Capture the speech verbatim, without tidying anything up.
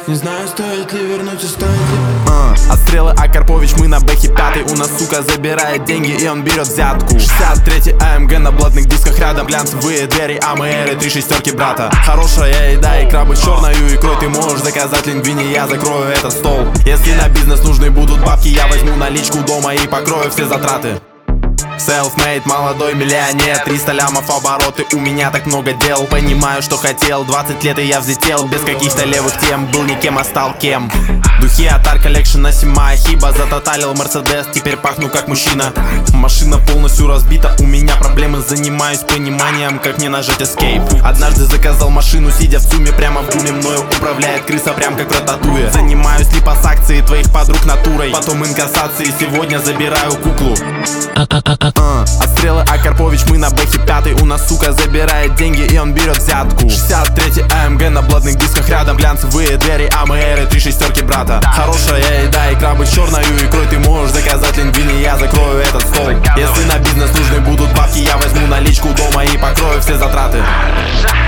Не знаю, стоит ли вернуть и стоит ли. uh, Отстрелы Акарпович, мы на бэхе пятый. У нас, сука, забирает деньги и он берет взятку. Шестьдесят третий а эм гэ на блатных дисках рядом. Глянцевые двери, а мы эры, три шестерки брата. Хорошая еда и крабы с черною икрой. Ты можешь заказать лингвини, я закрою этот стол. Если на бизнес нужны будут бабки, я возьму наличку дома и покрою все затраты. Self-made, молодой миллионер, триста лямов обороты, у меня так много дел. Понимаю, что хотел, двадцать лет и я взлетел. Без каких-то левых тем, был никем, а стал кем. Духи от Art Collection, Сима Хиба. Затоталил Мерседес, теперь пахну как мужчина. Машина полностью разбита, у меня проблемы. Занимаюсь пониманием, как мне нажать Escape. Однажды заказал машину, сидя в ЦУМе. Прямо в гуме мною управляет крыса, прям как в Рататуе. Занимаюсь липосакцией твоих подруг натурой, потом инкассацией, сегодня забираю куклу. Uh, Отстрелы Акарпович, мы на бэхе пятый. У нас, сука, забирает деньги и он берет взятку. Шестьдесят третий а эм гэ на блатных дисках рядом. Глянцевые двери, а мы эры, три шестерки брата. Хорошая еда и крабы с черною икрой. Ты можешь заказать лингвини, я закрою этот стол. Если на бизнес нужны будут бабки, я возьму наличку дома и покрою все затраты.